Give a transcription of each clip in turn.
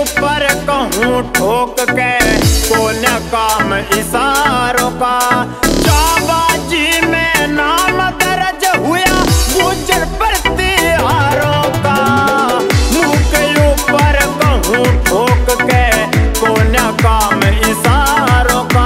ऊपर कहूँ ठोक के कौन काम इशारों का। जाबाजी में नाम दर्ज हुआ गुजर प्रतिहारों का। मुँह के ऊपर कहूँ ठोक के कौन काम इशारों का।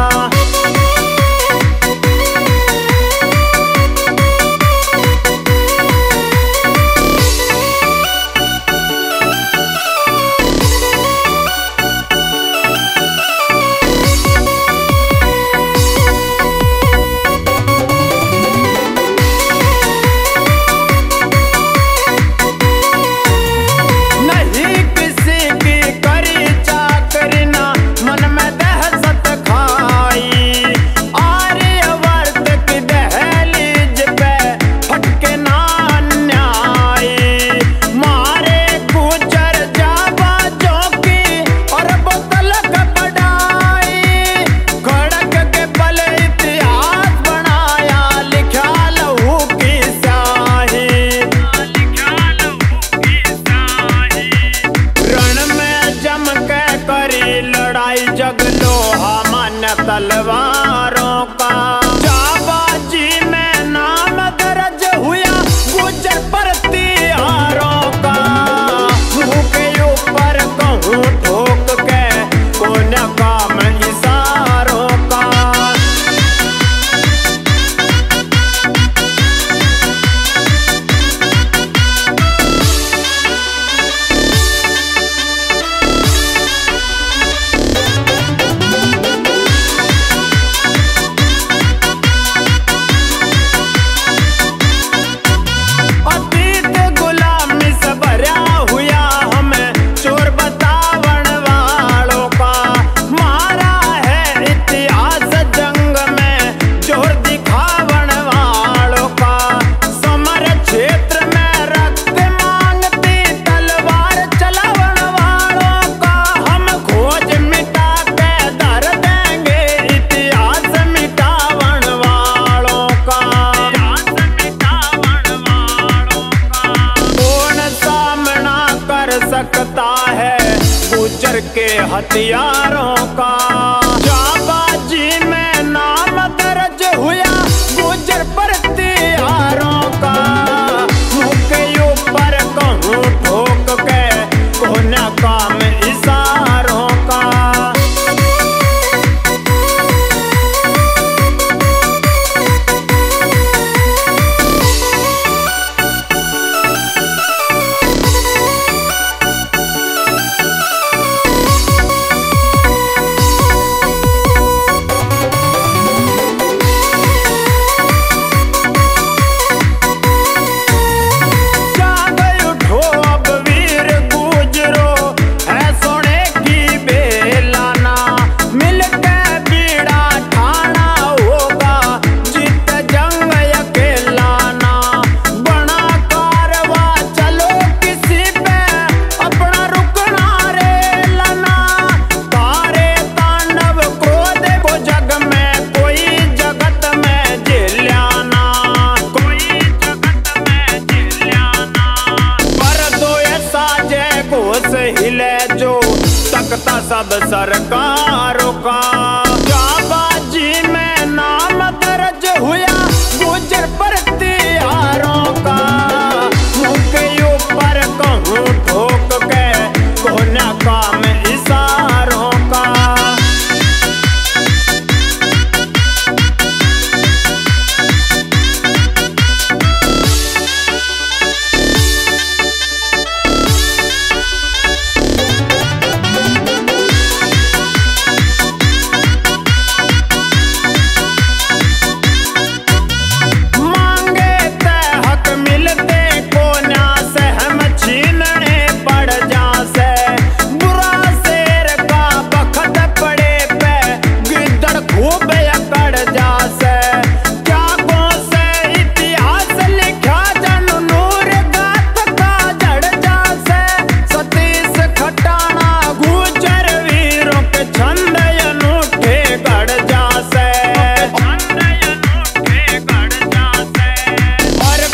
जग लोहा मन तलवारों का। जाबाजी में नाम दर्ज हुआ गुजर प्रतिहारों का। मुँह के ऊपर कहूँ ठोक के कौन काम इशारों का। सकता है गुजर के हथियारों का। जाबाजी में नाम दर्ज हुआ गुजर प्रतिहारों का। मुँह के ऊपर कहूँ ठोक के कौन काम इशारों का। हिले जो तख्ता सब सरकारों का। जाबाजी में नाम दर्ज हुआ गुजर प्रतिहारों का। मुँह के ऊपर कहूँ ठोक के कौन काम इशारों का।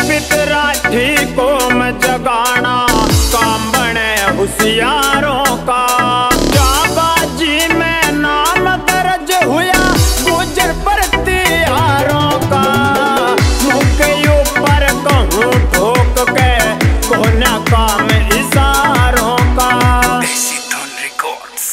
होशियारों का